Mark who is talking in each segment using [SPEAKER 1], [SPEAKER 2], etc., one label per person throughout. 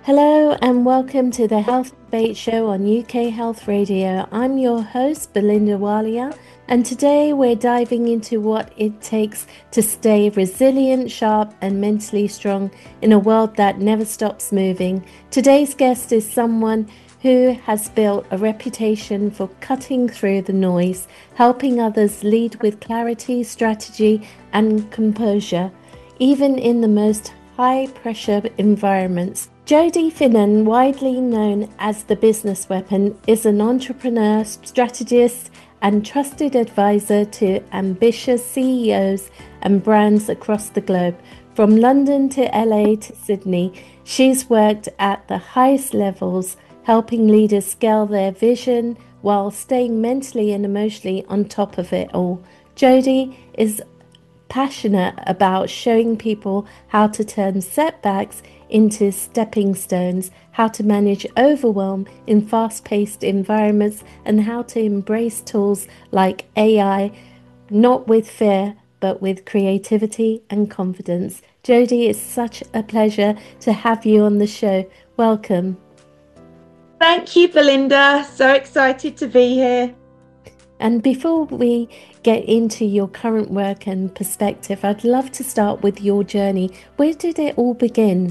[SPEAKER 1] Hello and welcome to the Health Debate Show on UK Health Radio. I'm your host, Belinda Walia, and today we're diving into what it takes to stay resilient, sharp, and mentally strong in a world that never stops moving. Today's guest is someone who has built a reputation for cutting through the noise, helping others lead with clarity, strategy, and composure, even in the most high-pressure environments. Jodie Finnan, widely known as the Business Weapon, is an entrepreneur, strategist, and trusted advisor to ambitious CEOs and brands across the globe. From London to LA to Sydney, she's worked at the highest levels, helping leaders scale their vision while staying mentally and emotionally on top of it all. Jodie is passionate about showing people how to turn setbacks into stepping stones, how to manage overwhelm in fast-paced environments, and how to embrace tools like AI, not with fear, but with creativity and confidence. Jodie, it's such a pleasure to have you on the show. Welcome.
[SPEAKER 2] Thank you, Belinda. So excited to be here.
[SPEAKER 1] And before we get into your current work and perspective, I'd love to start with your journey. Where did it all begin?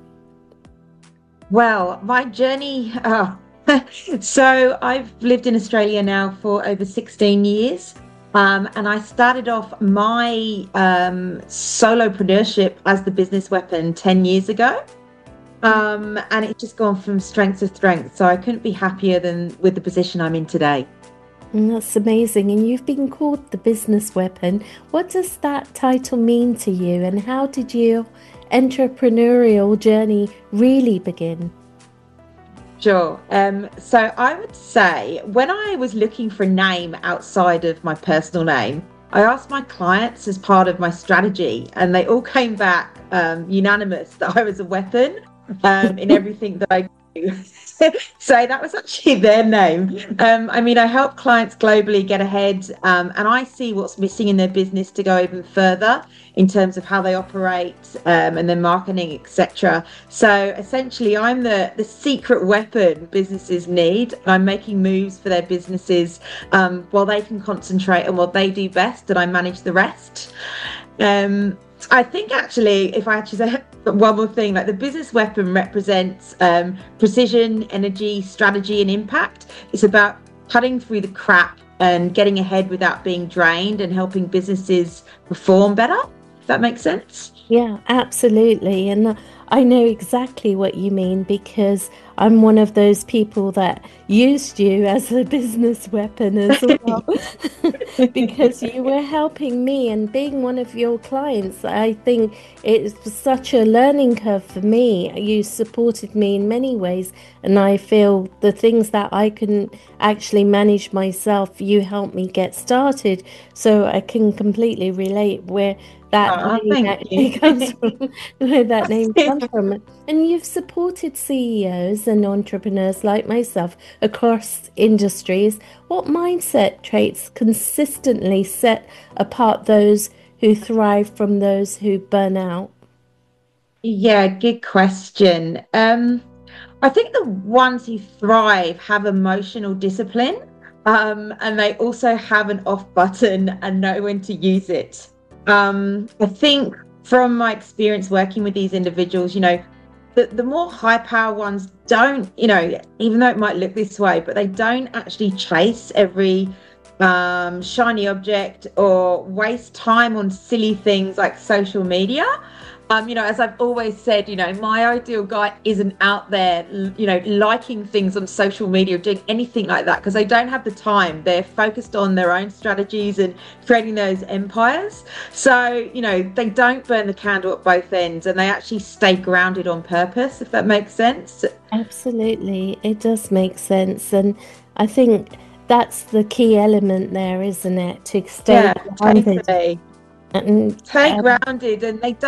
[SPEAKER 2] Well, my journey, so I've lived in Australia now for over 16 years. And I started off my solopreneurship as the Business Weapon 10 years ago. And it's just gone from strength to strength. So I couldn't be happier than with the position I'm in today.
[SPEAKER 1] That's amazing. And you've been called the Business Weapon. What does that title mean to you, and how did your entrepreneurial journey really begin?
[SPEAKER 2] Sure. So I would say when I was looking for a name outside of my personal name, I asked my clients as part of my strategy, and they all came back unanimous that I was a weapon in everything that I do. So that was actually their name. I help clients globally get ahead, and I see what's missing in their business to go even further in terms of how they operate and their marketing, etc. So essentially, I'm the secret weapon businesses need. I'm making moves for their businesses while they can concentrate on what they do best, and I manage the rest. I think actually, if I actually say one more thing, like the Business Weapon represents precision, energy, strategy, and impact. It's about cutting through the crap and getting ahead without being drained, and helping businesses perform better. If that makes sense?
[SPEAKER 1] Yeah, absolutely. And I know exactly what you mean, because I'm one of those people that used you as a business weapon as well, because you were helping me and being one of your clients. I think it was such a learning curve for me. You supported me in many ways, and I feel the things that I couldn't actually manage myself, you helped me get started. So I can completely relate where that name actually comes from, where that name comes from. And you've supported CEOs and entrepreneurs like myself across industries. What mindset traits consistently set apart those who thrive from those who burn out?
[SPEAKER 2] Yeah, good question. I think the ones who thrive have emotional discipline, and they also have an off button and know when to use it. I think from my experience working with these individuals, the more high power ones don't, even though it might look this way, but they don't actually chase every shiny object or waste time on silly things like social media. As I've always said, my ideal guy isn't out there, liking things on social media or doing anything like that, because they don't have the time. They're focused on their own strategies and creating those empires. So, they don't burn the candle at both ends, and they actually stay grounded on purpose, if that makes sense.
[SPEAKER 1] Absolutely. It does make sense. And I think that's the key element there, isn't it? To stay grounded.
[SPEAKER 2] Totally.
[SPEAKER 1] And
[SPEAKER 2] Stay grounded, and they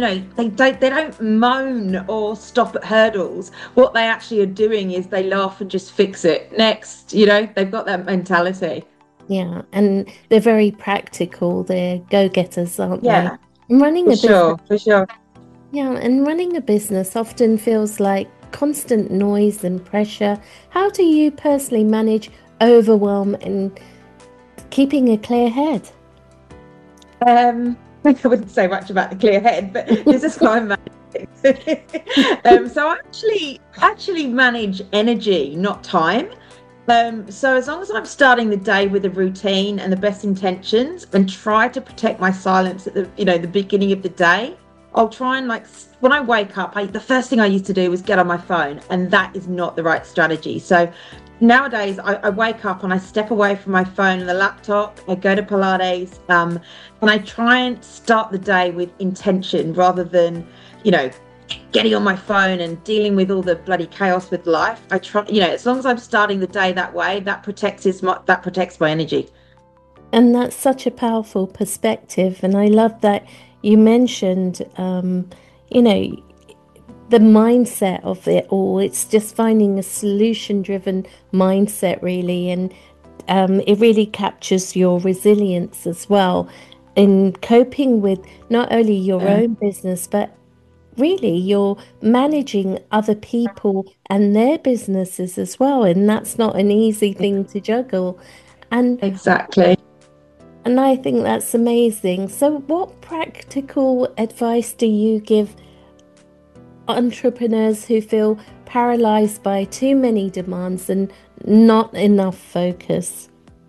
[SPEAKER 2] don't moan or stop at hurdles. What they actually are doing is they laugh and just fix it. Next, they've got that mentality.
[SPEAKER 1] Yeah, and they're very practical. They're go-getters, aren't
[SPEAKER 2] Yeah,
[SPEAKER 1] they? And running a business,
[SPEAKER 2] for sure.
[SPEAKER 1] yeah, and running a business often feels like constant noise and pressure. How do you personally manage overwhelm and keeping a clear head?
[SPEAKER 2] I wouldn't say much about the clear head, but this is how I'm managing. So I actually manage energy, not time. So as long as I'm starting the day with a routine and the best intentions and try to protect my silence at the beginning of the day, I'll try and when I wake up, the first thing I used to do was get on my phone, and that is not the right strategy. So nowadays I wake up and I step away from my phone and the laptop, I go to Pilates, and I try and start the day with intention rather than, getting on my phone and dealing with all the bloody chaos with life. I try, as long as I'm starting the day that way, that protects my energy.
[SPEAKER 1] And that's such a powerful perspective. And I love that you mentioned, the mindset of it all. It's just finding a solution-driven mindset, really. And it really captures your resilience as well in coping with not only your own business, but really you're managing other people and their businesses as well, and that's not an easy thing to juggle. And
[SPEAKER 2] exactly.
[SPEAKER 1] And I think that's amazing. So what practical advice do you give entrepreneurs who feel paralyzed by too many demands and not enough focus?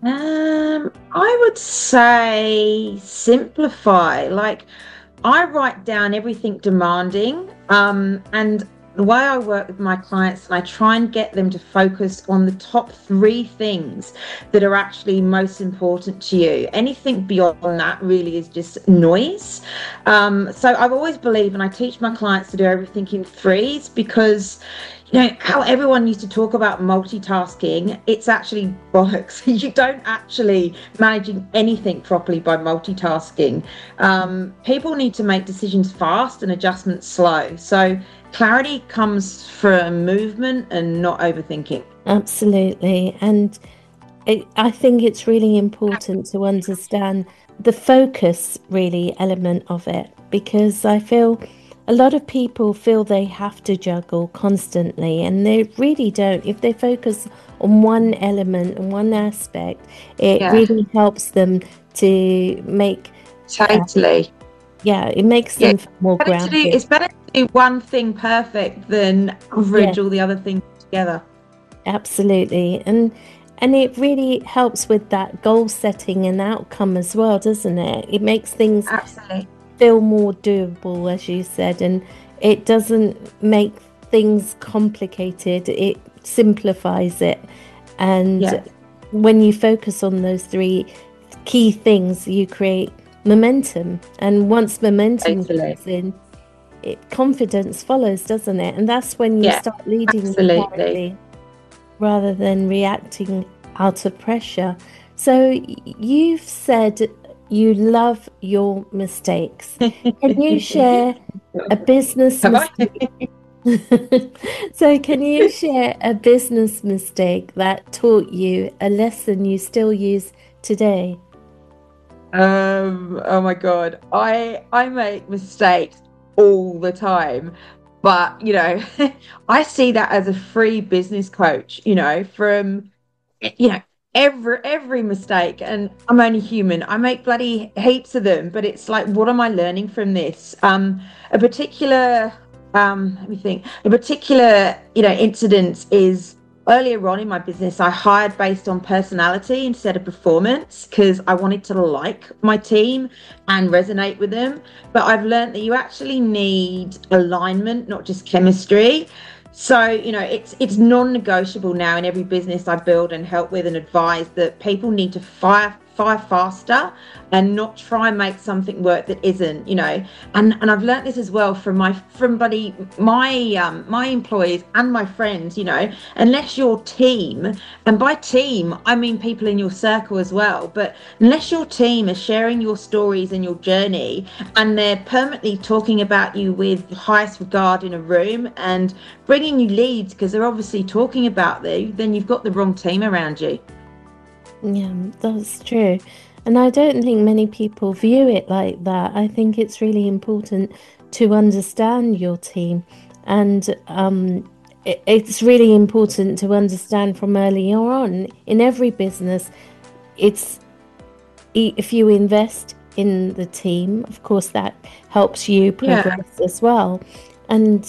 [SPEAKER 2] I would say simplify. I write down everything demanding, and the way I work with my clients, and I try and get them to focus on the top 3 things that are actually most important to you. Anything beyond that really is just noise. So I've always believed, and I teach my clients to do everything in 3s, because how everyone used to talk about multitasking, it's actually bollocks. You don't actually managing anything properly by multitasking. People need to make decisions fast and adjustments slow. So clarity comes from movement and not overthinking.
[SPEAKER 1] Absolutely. And I think it's really important to understand the focus really element of it, because I feel a lot of people feel they have to juggle constantly, and they really don't. If they focus on one element and one aspect, it really helps them to make
[SPEAKER 2] totally.
[SPEAKER 1] It makes them more grounded.
[SPEAKER 2] It's better to do one thing perfect than average all the other things together.
[SPEAKER 1] Absolutely. And it really helps with that goal setting and outcome as well, doesn't it? It makes things feel more doable, as you said, and it doesn't make things complicated. It simplifies it. And when you focus on those 3 key things, you create momentum. And once momentum comes in, confidence follows, doesn't it? And that's when you start leading correctly rather than reacting out of pressure. So you've said you love your mistakes. Can you share a business mistake? So can you share a business mistake that taught you a lesson you still use today?
[SPEAKER 2] Oh my God. I make mistakes all the time. But, I see that as a free business coach, from, every mistake. And I'm only human. I make bloody heaps of them, but it's like, what am I learning from this? A particular, let me think, incident is earlier on in my business. I hired based on personality instead of performance, because I wanted to like my team and resonate with them. But I've learned that you actually need alignment, not just chemistry. So, it's non-negotiable now in every business I build and help with and advise, that people need to fire faster and not try and make something work that isn't, and I've learned this as well from my employees and my friends, unless your team, and by team I mean people in your circle as well, but unless your team is sharing your stories and your journey and they're permanently talking about you with highest regard in a room and bringing you leads because they're obviously talking about you, then you've got the wrong team around you.
[SPEAKER 1] Yeah, that's true. And I don't think many people view it like that. I think it's really important to understand your team and it's really important to understand from earlier on in every business. It's if you invest in the team, of course, that helps you
[SPEAKER 2] Yeah.
[SPEAKER 1] progress as well. And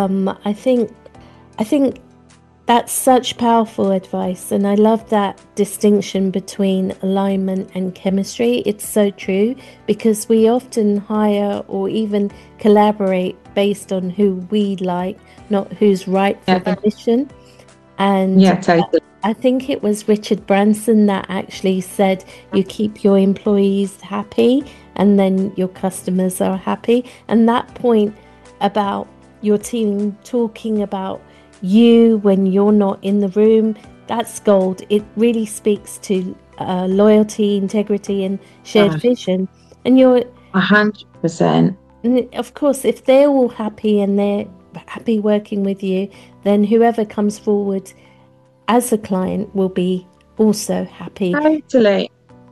[SPEAKER 1] I think that's such powerful advice, and I love that distinction between alignment and chemistry. It's so true because we often hire or even collaborate based on who we like, not who's right for
[SPEAKER 2] Yeah.
[SPEAKER 1] the mission. And
[SPEAKER 2] Yeah, totally.
[SPEAKER 1] I think it was Richard Branson that actually said you keep your employees happy and then your customers are happy. And that point about your team talking about you when you're not in the room, that's gold. It really speaks to loyalty, integrity, and shared
[SPEAKER 2] Uh,
[SPEAKER 1] vision. And you're,
[SPEAKER 2] 100%.
[SPEAKER 1] and of course, if they're all happy and they're happy working with you, then whoever comes forward as a client will be also happy.
[SPEAKER 2] Totally.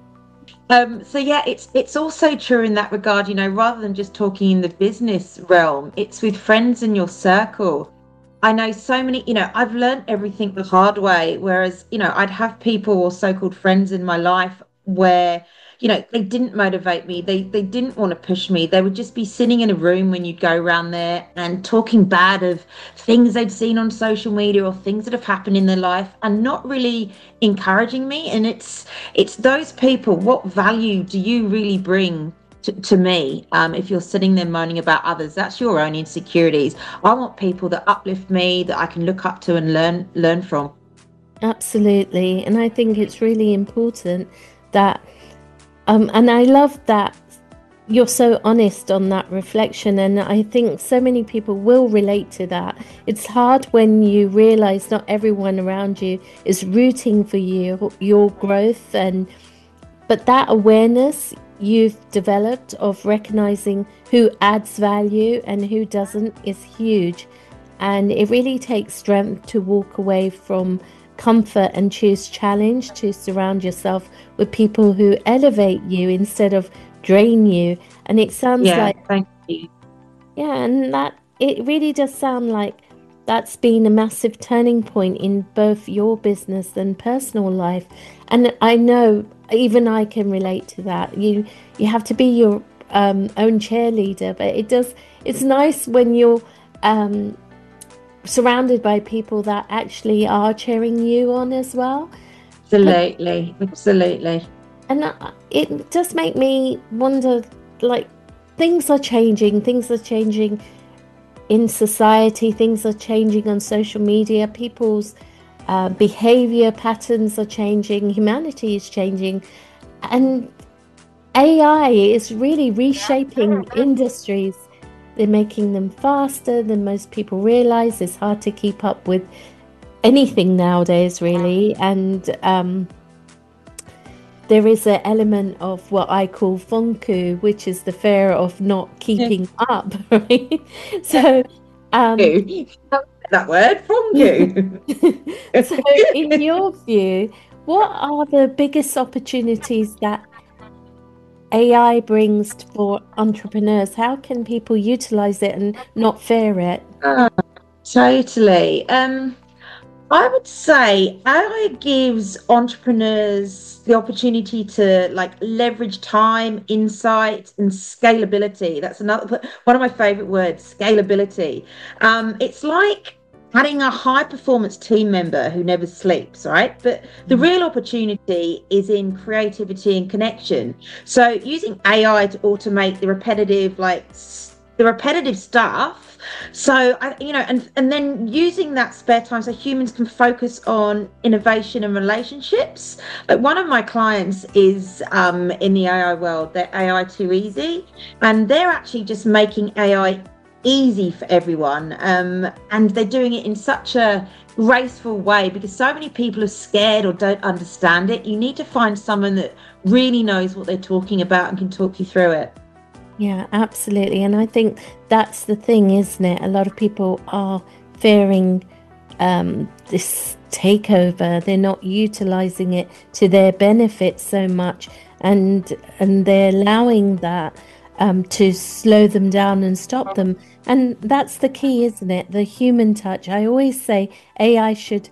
[SPEAKER 2] So yeah, it's also true in that regard, rather than just talking in the business realm, it's with friends in your circle. I know so many, I've learned everything the hard way, whereas, I'd have people or so-called friends in my life where, they didn't motivate me. They didn't want to push me. They would just be sitting in a room when you'd go around there and talking bad of things they'd seen on social media or things that have happened in their life and not really encouraging me. And it's those people, what value do you really bring to me? If you're sitting there moaning about others, that's your own insecurities. I want people that uplift me, that I can look up to and learn from.
[SPEAKER 1] Absolutely. And I think it's really important that, and I love that you're so honest on that reflection. And I think so many people will relate to that. It's hard when you realize not everyone around you is rooting for you, your growth, but that awareness you've developed of recognizing who adds value and who doesn't is huge. And it really takes strength to walk away from comfort and choose challenge, to surround yourself with people who elevate you instead of drain you. And it sounds
[SPEAKER 2] Yeah,
[SPEAKER 1] like,
[SPEAKER 2] thank you.
[SPEAKER 1] yeah, and that it really does sound like that's been a massive turning point in both your business and personal life. And I know even I can relate to that. You have to be your own cheerleader, but it's nice when you're um, surrounded by people that actually are cheering you on as well. But
[SPEAKER 2] Absolutely, absolutely.
[SPEAKER 1] and it does make me wonder, like, things are changing in society, things are changing on social media, people's behavior patterns are changing, humanity is changing, and AI is really reshaping industries. They're making them faster than most people realize. It's hard to keep up with anything nowadays, really. And there is an element of what I call funku, which is the fear of not keeping up, right? So, um,
[SPEAKER 2] You. That word from you.
[SPEAKER 1] so in your view, what are the biggest opportunities that AI brings for entrepreneurs? How can people utilize it and not fear it?
[SPEAKER 2] Ah, totally. I would say AI gives entrepreneurs the opportunity to leverage time, insight, and scalability. That's another one of my favorite words, scalability. It's like having a high performance team member who never sleeps, right? But the
[SPEAKER 1] Mm.
[SPEAKER 2] real opportunity is in creativity and connection. So using AI to automate the repetitive stuff, so and then using that spare time so humans can focus on innovation and relationships. Like one of my clients is in the AI world, they're AI Too Easy, and they're actually just making AI easy for everyone. And they're doing it in such a graceful way because so many people are scared or don't understand it. You need to find someone that really knows what they're talking about and can talk you through it.
[SPEAKER 1] Yeah, absolutely. And I think that's the thing, isn't it? A lot of people are fearing this takeover. They're not utilizing it to their benefit so much, and they're allowing that. to slow them down and stop them. And that's the key, isn't it? The human touch. I always say AI should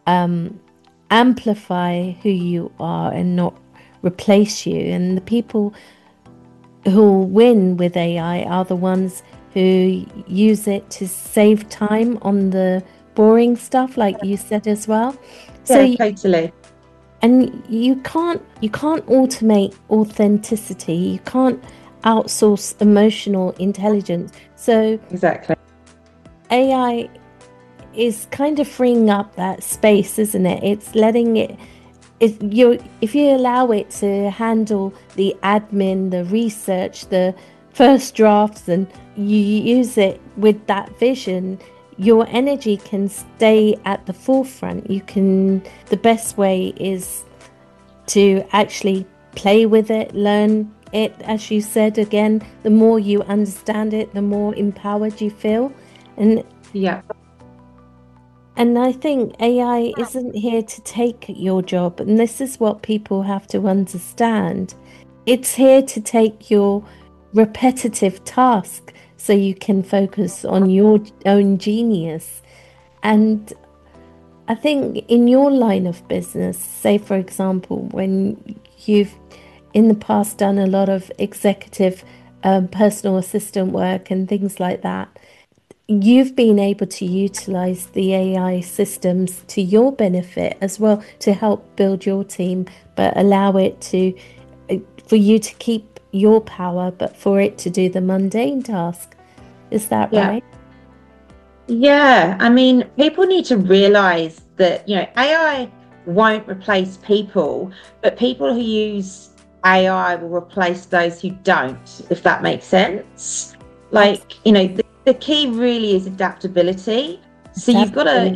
[SPEAKER 1] amplify who you are and not replace you. And the people who win with AI are the ones who use it to save time on the boring stuff, like you said as well.
[SPEAKER 2] Yeah, totally.
[SPEAKER 1] And you can't automate authenticity. You can't outsource emotional intelligence. So
[SPEAKER 2] exactly,
[SPEAKER 1] AI is kind of freeing up that space, isn't it? It's letting it. If you allow it to handle the admin, the research, the first drafts, and you use it with that vision, your energy can stay at the forefront. The best way is to actually play with it, learn it. As you said, again, the more you understand it, the more empowered you feel. And
[SPEAKER 2] yeah.
[SPEAKER 1] And I think AI isn't here to take your job. And this is what people have to understand. It's here to take your repetitive task so you can focus on your own genius. And I think in your line of business, say, for example, when you've in the past done a lot of executive personal assistant work and things like that, you've been able to utilize the AI systems to your benefit as well to help build your team, but allow it for you to keep your power, but for it to do the mundane task. Is that right?
[SPEAKER 2] Yeah. I mean, people need to realize that, AI won't replace people, but people who use AI will replace those who don't, if that makes sense. Like, the key really is adaptability. So you've got to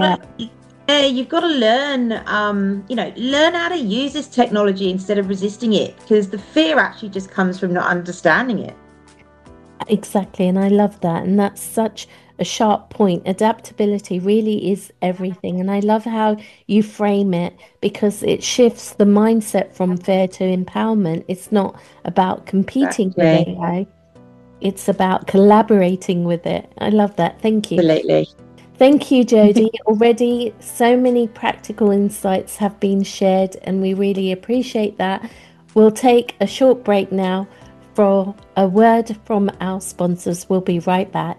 [SPEAKER 2] learn, learn how to use this technology instead of resisting it, because the fear actually just comes from not understanding it.
[SPEAKER 1] Exactly. And I love that. And that's such a sharp point. Adaptability really is everything. And I love how you frame it, because it shifts the mindset from fear to empowerment. It's not about competing with AI. It's about collaborating with it. I love that. Thank you.
[SPEAKER 2] Absolutely.
[SPEAKER 1] Thank you, Jodie. Already so many practical insights have been shared, and we really appreciate that. We'll take a short break now for a word from our sponsors. We'll be right back.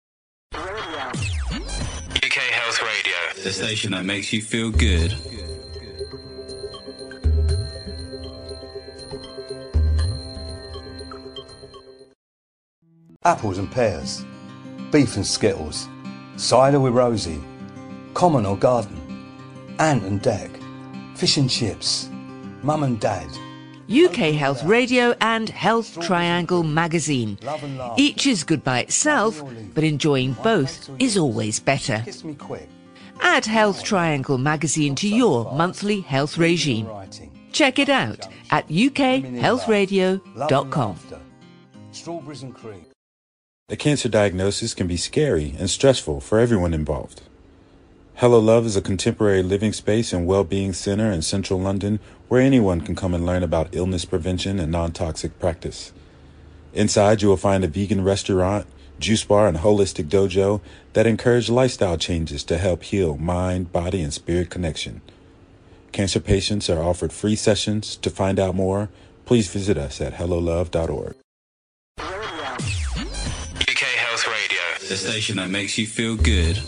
[SPEAKER 3] UK Health Radio, the station that makes you feel good.
[SPEAKER 4] Apples and pears, beef and skittles, cider with Rosie, common or garden, ant and deck, fish and chips, mum and dad.
[SPEAKER 5] UK Health Radio and Health Triangle magazine. Each is good by itself, but enjoying both is always better. Add Health Triangle magazine to your monthly health regime. Check it out at ukhealthradio.com.
[SPEAKER 4] Strawberries and cream.
[SPEAKER 6] A cancer diagnosis can be scary and stressful for everyone involved. Hello Love is a contemporary living space and well-being center in central London where anyone can come and learn about illness prevention and non-toxic practice. Inside, you will find a vegan restaurant, juice bar, and holistic dojo that encourage lifestyle changes to help heal mind, body, and spirit connection. Cancer patients are offered free sessions. To find out more, please visit us at hellolove.org.
[SPEAKER 3] UK Health Radio, the station that makes you feel good.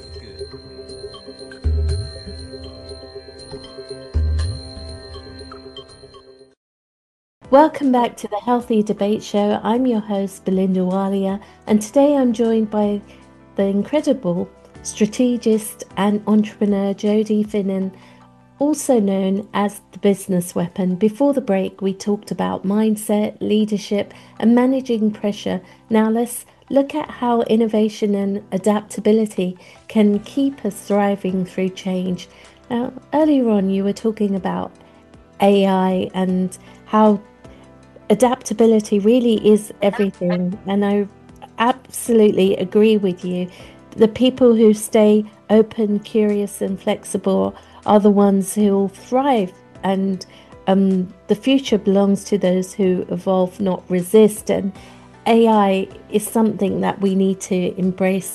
[SPEAKER 1] Welcome back to the Healthy Debate Show. I'm your host, Belinda Walia, and today I'm joined by the incredible strategist and entrepreneur Jodie Finnan, also known as the Business Weapon. Before the break, we talked about mindset, leadership, and managing pressure. Now let's look at how innovation and adaptability can keep us thriving through change. Now, earlier on, you were talking about AI and how adaptability really is everything, and I absolutely agree with you. The people who stay open, curious, and flexible are the ones who will thrive. And the future belongs to those who evolve, not resist. And AI is something that we need to embrace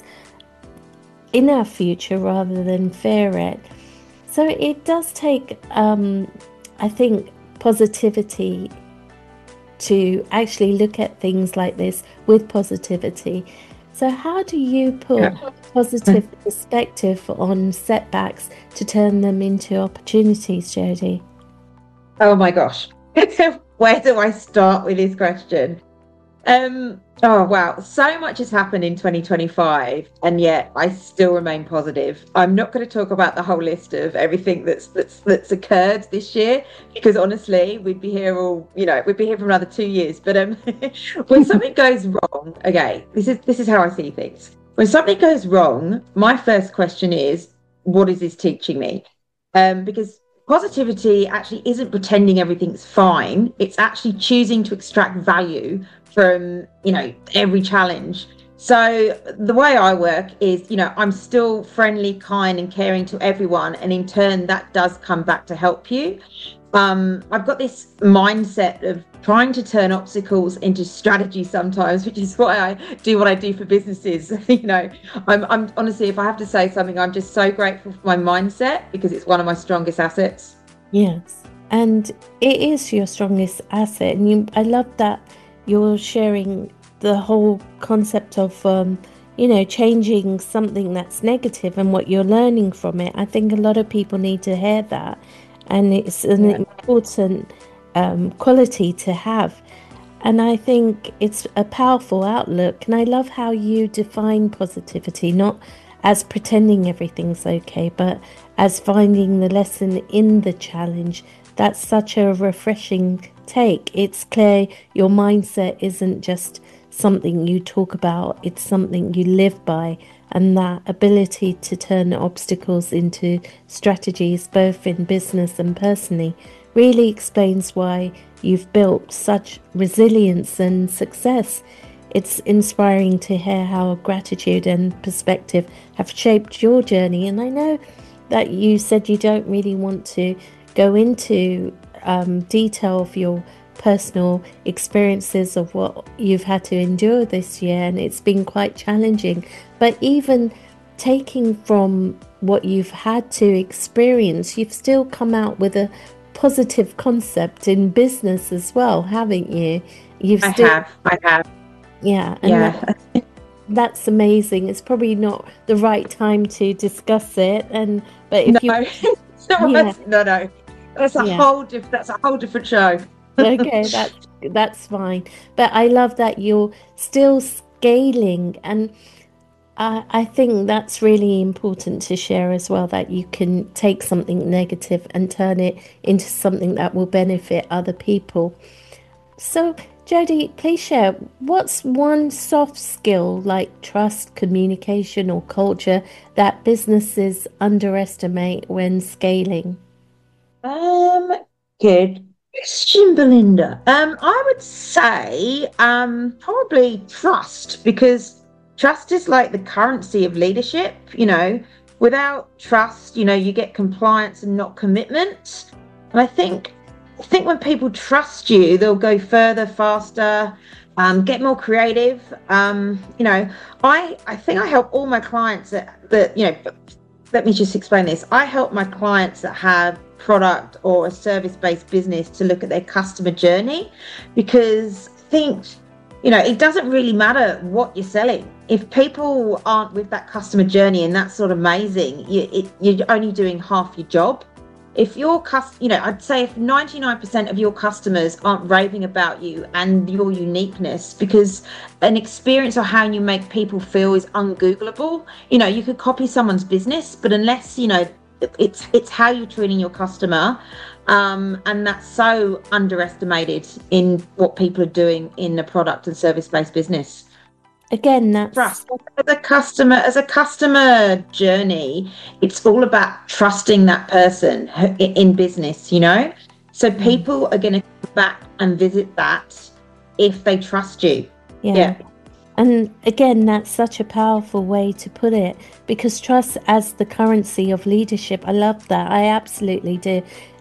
[SPEAKER 1] in our future rather than fear it. So it does take, I think, positivity to actually look at things like this with positivity. So how do you put positive perspective on setbacks to turn them into opportunities, Jodie?
[SPEAKER 2] Oh my gosh. Where do I start with this question? Oh wow, so much has happened in 2025, and yet I still remain positive. I'm not going to talk about the whole list of everything that's occurred this year, because honestly, we'd be here for another 2 years. But when something goes wrong, okay, this is how I see things. When something goes wrong, my first question is, what is this teaching me? Because positivity actually isn't pretending everything's fine. It's actually choosing to extract value from, every challenge. So the way I work is, I'm still friendly, kind and caring to everyone. And in turn, that does come back to help you. I've got this mindset of trying to turn obstacles into strategy sometimes, which is why I do what I do for businesses. I'm honestly, if I have to say something, I'm just so grateful for my mindset, because it's one of my strongest assets.
[SPEAKER 1] Yes, and it is your strongest asset. And I love that you're sharing the whole concept of, changing something that's negative and what you're learning from it. I think a lot of people need to hear that. And it's an important quality to have. And I think it's a powerful outlook. And I love how you define positivity, not as pretending everything's okay, but as finding the lesson in the challenge. That's such a refreshing take. It's clear your mindset isn't just something you talk about, it's something you live by. And that ability to turn obstacles into strategies, both in business and personally, really explains why you've built such resilience and success. It's inspiring to hear how gratitude and perspective have shaped your journey. And I know that you said you don't really want to go into detail of your personal experiences of what you've had to endure this year, and it's been quite challenging. But even taking from what you've had to experience, you've still come out with a positive concept in business as well, haven't you? I have. Yeah. And that's amazing. It's probably not the right time to discuss it. But if
[SPEAKER 2] no. That's a whole different show.
[SPEAKER 1] Okay, that's fine. But I love that you're still scaling, and I think that's really important to share as well, that you can take something negative and turn it into something that will benefit other people. So, Jodie, please share, what's one soft skill like trust, communication, or culture that businesses underestimate when scaling?
[SPEAKER 2] Good question, Belinda. I would say probably trust, because trust is like the currency of leadership. Without trust, you get compliance and not commitment. And I think when people trust you, they'll go further, faster, get more creative. I think I help all my clients let me just explain this. I help my clients that have product or a service-based business to look at their customer journey, because I think, it doesn't really matter what you're selling. If people aren't with that customer journey, and that's sort of amazing, you're only doing half your job. If your I'd say if 99% of your customers aren't raving about you and your uniqueness, because an experience or how you make people feel is ungoogleable. You could copy someone's business, but unless, it's how you're treating your customer. And that's so underestimated in what people are doing in the product and service-based business.
[SPEAKER 1] Again, that's
[SPEAKER 2] trust. As a customer journey, it's all about trusting that person in business, So people are going to come back and visit that if they trust you.
[SPEAKER 1] Yeah. And again, that's such a powerful way to put it, because trust as the currency of leadership. I love that. I absolutely do.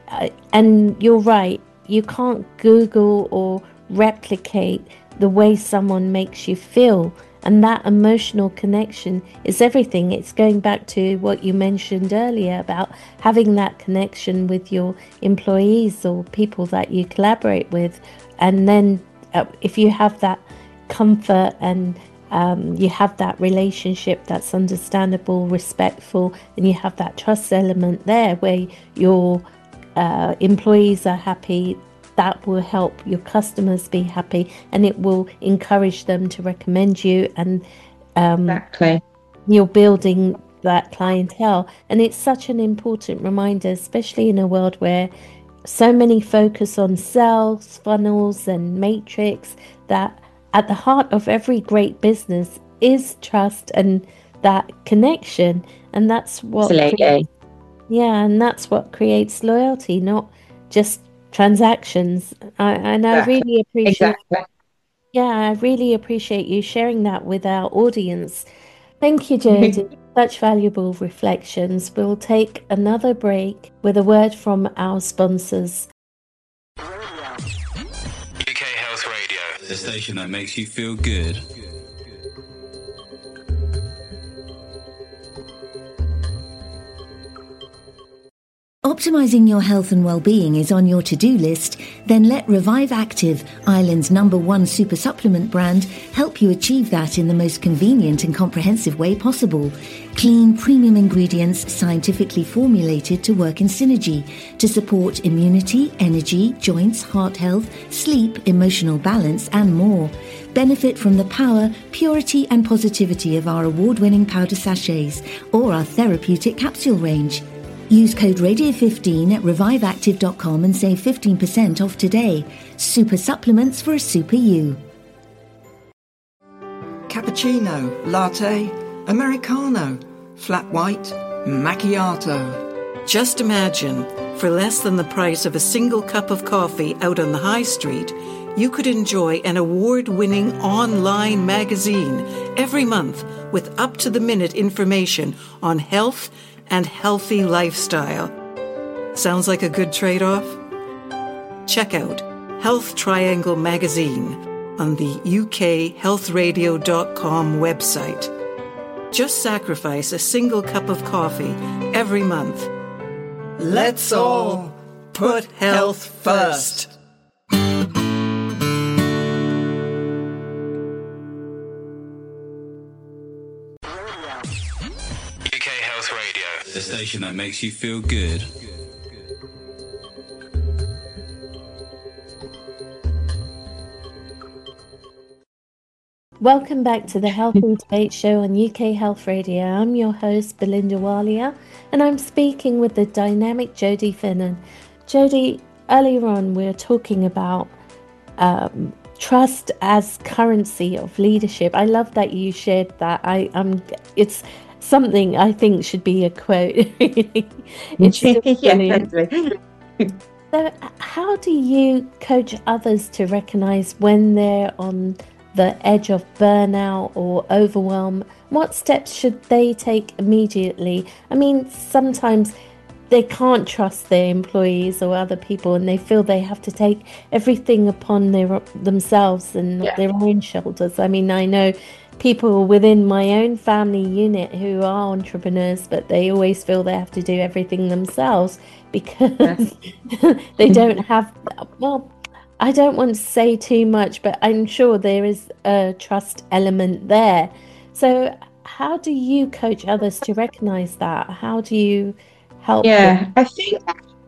[SPEAKER 1] and you're right, you can't Google or replicate the way someone makes you feel. And that emotional connection is everything. It's going back to what you mentioned earlier about having that connection with your employees or people that you collaborate with. And then if you have that comfort and you have that relationship that's understandable, respectful, and you have that trust element there where your employees are happy, that will help your customers be happy, and it will encourage them to recommend you, and
[SPEAKER 2] Exactly.
[SPEAKER 1] you're building that clientele. And it's such an important reminder, especially in a world where so many focus on sales funnels and matrix, that at the heart of every great business is trust and that connection. And that's what
[SPEAKER 2] Absolutely.
[SPEAKER 1] and that's what creates loyalty, not just transactions. And I
[SPEAKER 2] Exactly.
[SPEAKER 1] really appreciate
[SPEAKER 2] Exactly.
[SPEAKER 1] I really appreciate you sharing that with our audience. Thank you, Jodie. Such valuable reflections. We'll take another break with a word from our sponsors.
[SPEAKER 3] UK Health Radio, the station that makes you feel good.
[SPEAKER 7] Optimizing your health and well-being is on your to-do list? Then let Revive Active, Ireland's #1 super supplement brand, help you achieve that in the most convenient and comprehensive way possible. Clean, premium ingredients scientifically formulated to work in synergy to support immunity, energy, joints, heart health, sleep, emotional balance, and more. Benefit from the power, purity, and positivity of our award-winning powder sachets or our therapeutic capsule range. Use code Radio15 at reviveactive.com and save 15% off today. Super supplements for a super you.
[SPEAKER 8] Cappuccino, latte, Americano, flat white, macchiato. Just imagine, for less than the price of a single cup of coffee out on the high street, you could enjoy an award-winning online magazine every month with up-to-the-minute information on health and healthy lifestyle. Sounds like a good trade-off? Check out Health Triangle Magazine on the ukhealthradio.com website. Just sacrifice a single cup of coffee every month. Let's all put health first.
[SPEAKER 3] The station that makes you feel good.
[SPEAKER 1] Welcome back to the Healthy Debate Show on UK Health Radio. I'm your host, Belinda Walia, and I'm speaking with the dynamic Jodie Finnan. Jodie, earlier on we were talking about trust as currency of leadership. I love that you shared that. It's something I think should be a quote. It's brilliant. So how do you coach others to recognize when they're on the edge of burnout or overwhelm? What steps should they take immediately? I mean, sometimes they can't trust their employees or other people, and they feel they have to take everything upon themselves and their own shoulders. I mean, I know people within my own family unit who are entrepreneurs, but they always feel they have to do everything themselves because they don't have, well, I don't want to say too much, but I'm sure there is a trust element there. So how do you coach others to recognize that? How do you help them?
[SPEAKER 2] I think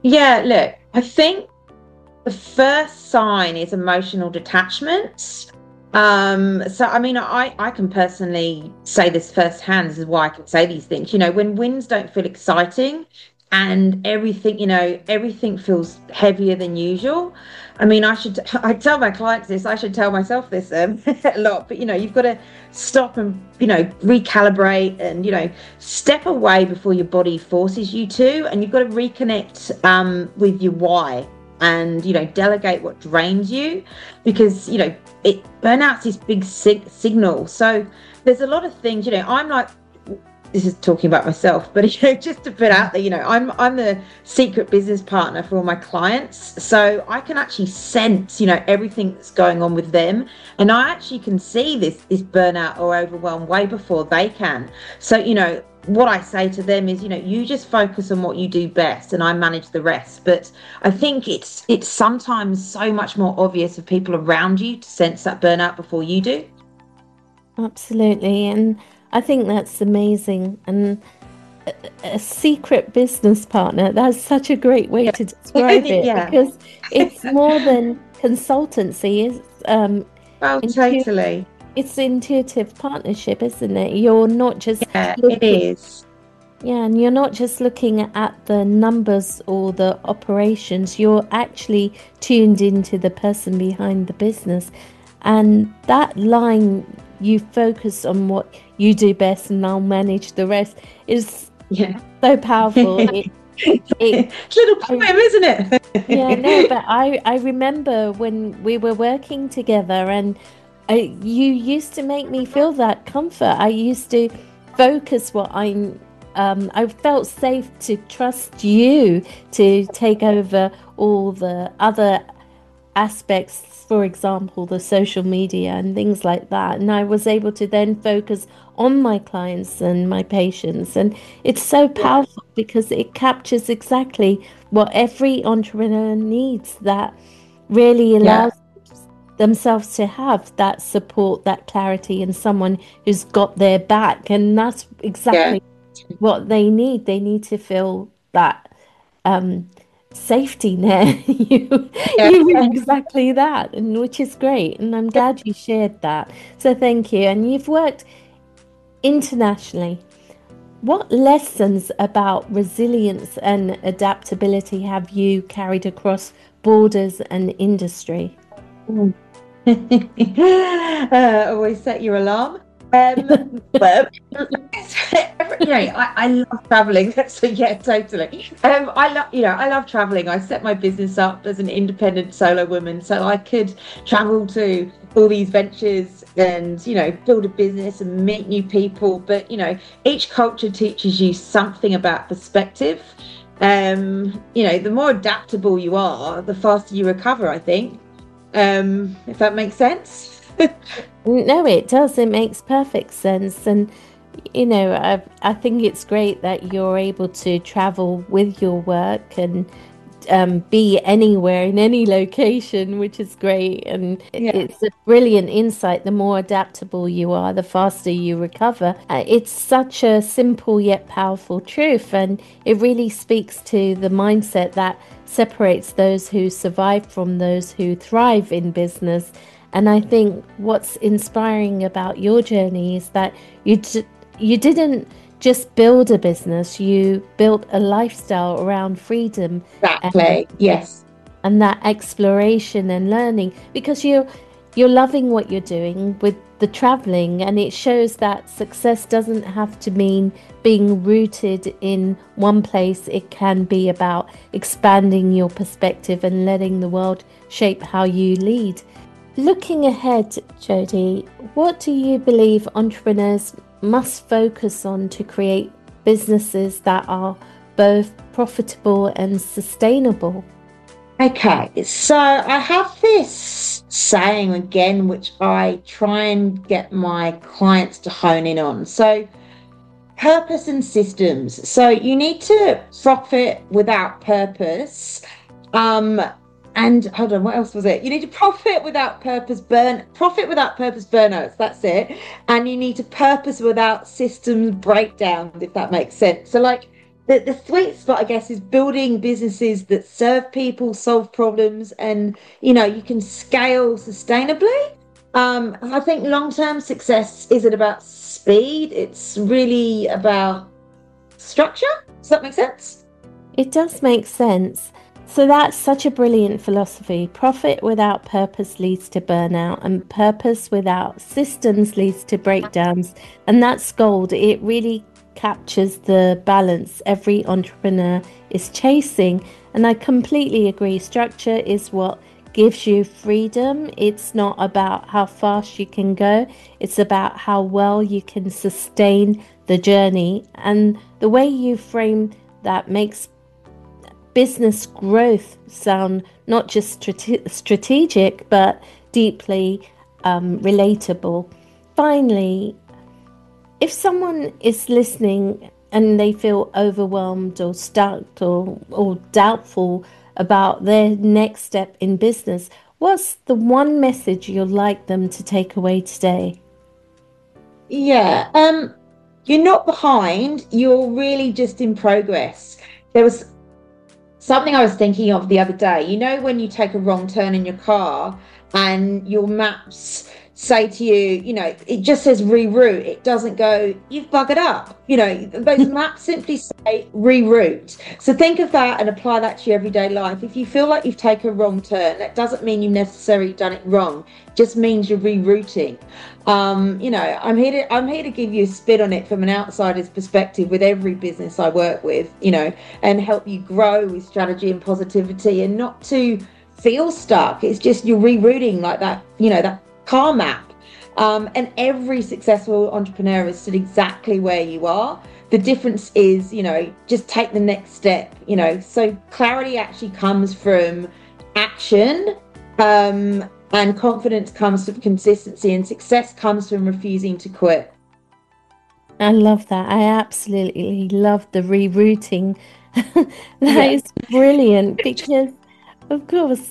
[SPEAKER 2] the first sign is emotional detachment. So I mean, I can personally say this firsthand. This is why I can say these things. You know, when wins don't feel exciting and everything feels heavier than usual. I mean, I tell my clients this, I should tell myself this a lot, but you've got to stop and recalibrate and step away before your body forces you to, and you've got to reconnect with your why. And delegate what drains you, because burnout's this big signal. So there's a lot of things. I'm like, this is talking about myself, but just to put out there, I'm the secret business partner for all my clients, so I can actually sense, everything that's going on with them, and I actually can see this burnout or overwhelm way before they can. So, what I say to them is, you just focus on what you do best, and I manage the rest. But I think it's sometimes so much more obvious of people around you to sense that burnout before you do.
[SPEAKER 1] Absolutely, and I think that's amazing. And a secret business partner, that's such a great way to describe it, because it's more than consultancy. It's
[SPEAKER 2] totally.
[SPEAKER 1] It's intuitive partnership, isn't it? You're not just
[SPEAKER 2] it is.
[SPEAKER 1] Yeah, and you're not just looking at the numbers or the operations. You're actually tuned into the person behind the business, and that line, you focus on what you do best and I'll manage the rest, is so powerful. It's
[SPEAKER 2] a little poem, isn't it?
[SPEAKER 1] Yeah, no, but I remember when we were working together, and you used to make me feel that comfort. I used to focus what I felt safe to trust you to take over all the other aspects, for example, the social media and things like that. And I was able to then focus on my clients and my patients. And it's so powerful because it captures exactly what every entrepreneur needs, that really allows themselves to have that support, that clarity, and someone who's got their back. And that's exactly what they need. They need to feel that safety net. You exactly that, and which is great, and I'm glad you shared that, so thank you. And you've worked internationally. What lessons about resilience and adaptability have you carried across borders and industry?
[SPEAKER 2] Always set your alarm. But I love traveling. So totally. I love traveling. I set my business up as an independent solo woman, so I could travel to all these ventures and build a business and meet new people. But each culture teaches you something about perspective. The more adaptable you are, the faster you recover, I think. If that makes sense.
[SPEAKER 1] No, it does. It makes perfect sense. And I think it's great that you're able to travel with your work and be anywhere in any location, which is great. And it's a brilliant insight. The more adaptable you are, the faster you recover. It's such a simple yet powerful truth, and it really speaks to the mindset that separates those who survive from those who thrive in business. And I think what's inspiring about your journey is that you didn't just build a business, you built a lifestyle around freedom.
[SPEAKER 2] Exactly, yes.
[SPEAKER 1] And that exploration and learning, because you're loving what you're doing with the traveling, and it shows that success doesn't have to mean being rooted in one place. It can be about expanding your perspective and letting the world shape how you lead. Looking ahead, Jodie, what do you believe entrepreneurs must focus on to create businesses that are both profitable and sustainable?
[SPEAKER 2] Okay, so I have this saying again, which I try and get my clients to hone in on. So, purpose and systems. So you need to profit without purpose. And hold on, what else was it? You need to profit without purpose, burnouts. That's it. And you need to purpose without systems breakdowns, if that makes sense. So the sweet spot, I guess, is building businesses that serve people, solve problems, and, you can scale sustainably. I think long-term success isn't about speed. It's really about structure. Does that make sense?
[SPEAKER 1] It does make sense. So that's such a brilliant philosophy. Profit without purpose leads to burnout, and purpose without systems leads to breakdowns. And that's gold. It really captures the balance every entrepreneur is chasing. And I completely agree. Structure is what gives you freedom. It's not about how fast you can go. It's about how well you can sustain the journey. And the way you frame that makes business growth sound not just strategic, but deeply relatable. Finally, if someone is listening and they feel overwhelmed or stuck or doubtful about their next step in business, what's the one message you'd like them to take away today?
[SPEAKER 2] Yeah, you're not behind, you're really just in progress. There was something I was thinking of the other day. You know, when you take a wrong turn in your car and your maps say to you, you know, it just says reroute. It doesn't go, you've buggered up. You know, those maps simply say reroute. So think of that and apply that to your everyday life. If you feel like you've taken a wrong turn, that doesn't mean you've necessarily done it wrong. It just means you're rerouting. You know, I'm here to give you a spin on it from an outsider's perspective with every business I work with, you know, and help you grow with strategy and positivity, and not to feel stuck. It's just you're rerouting like that, you know, that car map. And every successful entrepreneur is stood exactly where you are. The difference is, you know, just take the next step, you know. So clarity actually comes from action, and confidence comes from consistency, and success comes from refusing to quit.
[SPEAKER 1] I love that. I absolutely love the rerouting. That is brilliant, because of course,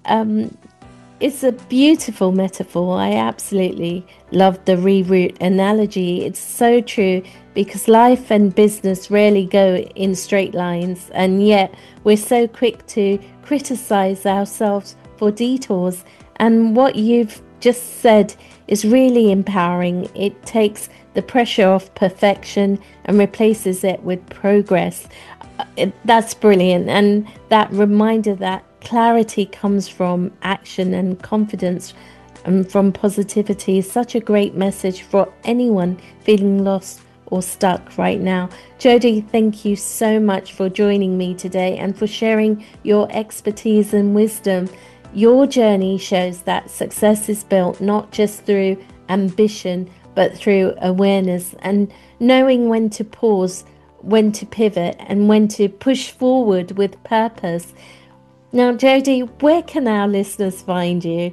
[SPEAKER 1] it's a beautiful metaphor. I absolutely love the reroute analogy. It's so true, because life and business rarely go in straight lines, and yet we're so quick to criticize ourselves for detours. And what you've just said is really empowering. It takes the pressure off perfection and replaces it with progress. That's brilliant. And that reminder that clarity comes from action and confidence and from positivity is such a great message for anyone feeling lost or stuck right now. Jodie, thank you so much for joining me today and for sharing your expertise and wisdom. Your journey shows that success is built not just through ambition, but through awareness and knowing when to pause, when to pivot, and when to push forward with purpose. Now, Jodie, where can our listeners find you?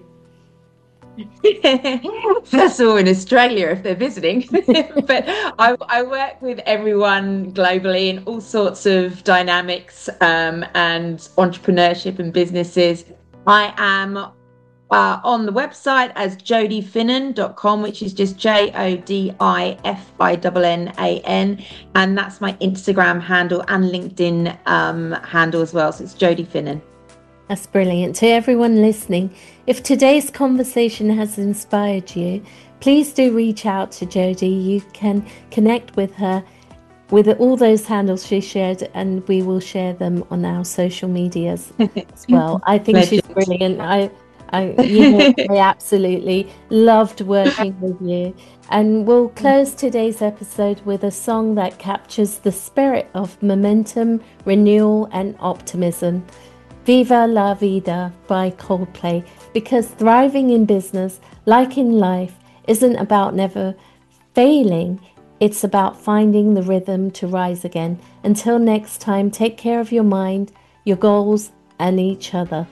[SPEAKER 2] First of all, in Australia if they're visiting. But I work with everyone globally in all sorts of dynamics and entrepreneurship and businesses. I am on the website as jodiefinnan.com, which is just JODIFINNAN, and that's my Instagram handle and LinkedIn handle as well. So it's Jodie Finnan.
[SPEAKER 1] That's brilliant. To everyone listening, if today's conversation has inspired you, please do reach out to Jodie. You can connect with her with all those handles she shared, and we will share them on our social medias as well. I think she's brilliant. I absolutely loved working with you. And we'll close today's episode with a song that captures the spirit of momentum, renewal, and optimism. Viva la Vida by Coldplay, because thriving in business, like in life, isn't about never failing. It's about finding the rhythm to rise again. Until next time, take care of your mind, your goals, and each other.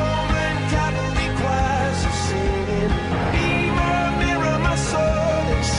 [SPEAKER 9] Be my mirror, my soul.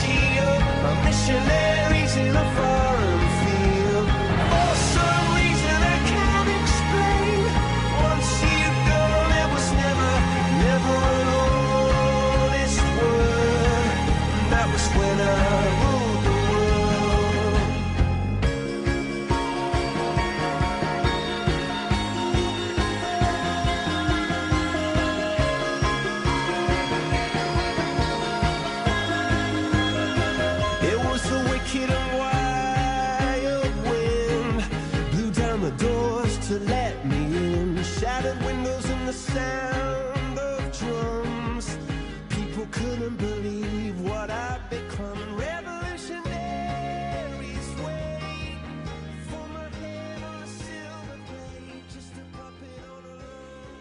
[SPEAKER 9] believe what I've become.